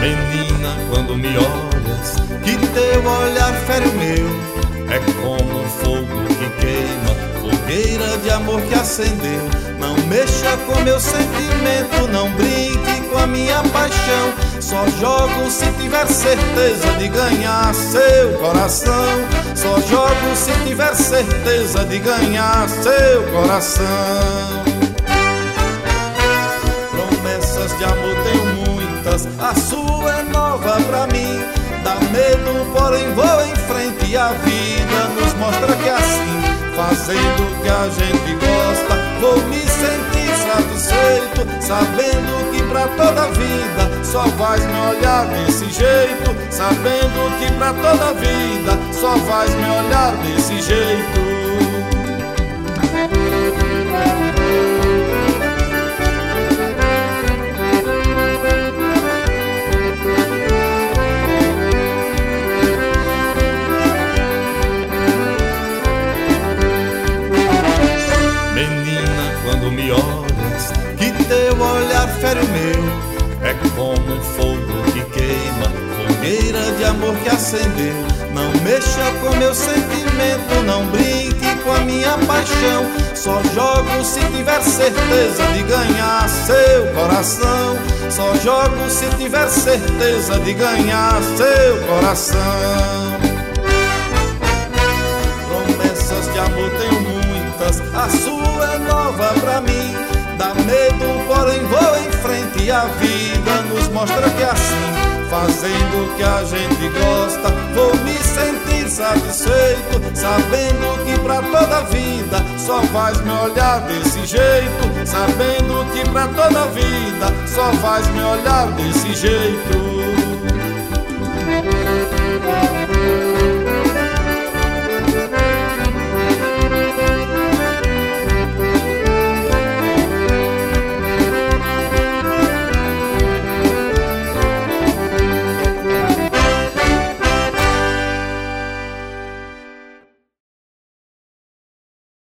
Menina, quando me olhas, que teu olhar fere o meu. É como um fogo que queima, fogueira de amor que acendeu. Não mexa com meu sentimento, não brinque com a minha paixão. Só jogo se tiver certeza de ganhar seu coração. Só jogo se tiver certeza de ganhar seu coração. Promessas de amor tenho muitas, a sua é nova pra mim. Dá medo, porém vou em frente e a vida nos mostra que é assim. Fazendo o que a gente gosta, vou me sentir satisfeito, sabendo que pra toda a vida só vais me olhar desse jeito. Sabendo que pra toda a vida só vais me olhar desse jeito. Quando me olhas, que teu olhar fere o meu. É como um fogo que queima, fogueira de amor que acendeu. Não mexa com meu sentimento, não brinque com a minha paixão. Só jogo se tiver certeza de ganhar seu coração. Só jogo se tiver certeza de ganhar seu coração. Promessas de amor tenho muitas, a sua é nova pra mim. Dá medo, porém vou em frente e a vida nos mostra que é assim. Fazendo o que a gente gosta, vou me sentir satisfeito, sabendo que pra toda a vida só vais me olhar desse jeito. Sabendo que pra toda a vida só vais me olhar desse jeito.